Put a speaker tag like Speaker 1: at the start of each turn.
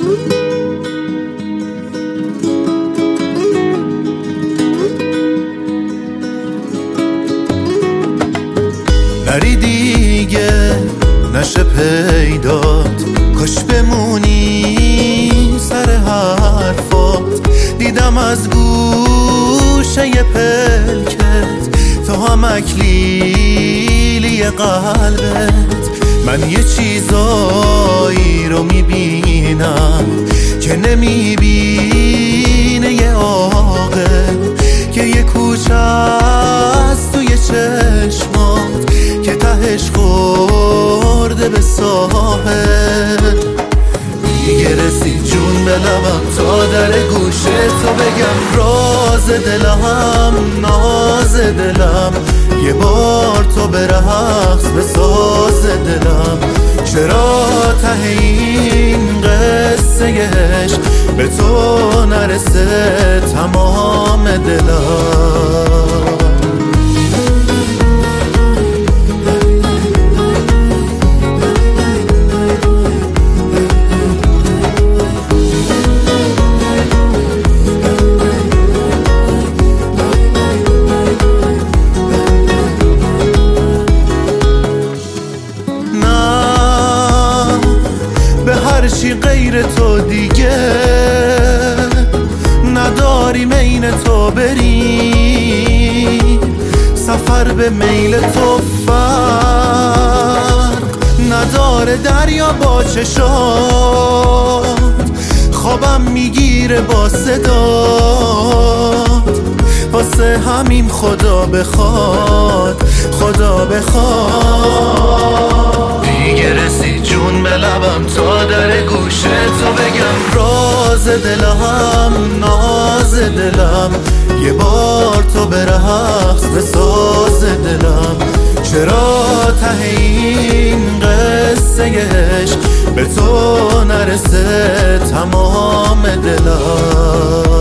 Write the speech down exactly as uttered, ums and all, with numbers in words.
Speaker 1: نری دیگه نشه پیدات، کاش بمونی سر حرفات. دیدم از گوشه پلکت تو هم اکلیلی قلبت. من یه چیزایی رو میبینم که نمیبینه یه عاقل، که یه کوچه است توی چشمات که تهش خورده به ساحل. دیگه رسید جون به لبم تا در گوشه تو بگم راز دلم، ناز دلم. یه بار تو به رقص بساز دلم. چرا ته این قصه عشق به تو نرسه تمام دلم؟ هرچی غیر تو دیگه نداریم این تو بریم. سفر به میل تو فرق نداره، دریا با چشات خوابم میگیره با صدات. واسه همین خدا بخواد، خدا بخواد دیگه رسید جون به لبم تا در گوشه تو بگم راز دلم، ناز دلم. یه بار تو به رقص بساز دلم. چرا ته این قصه عشق به تو نرسه تمام دلم؟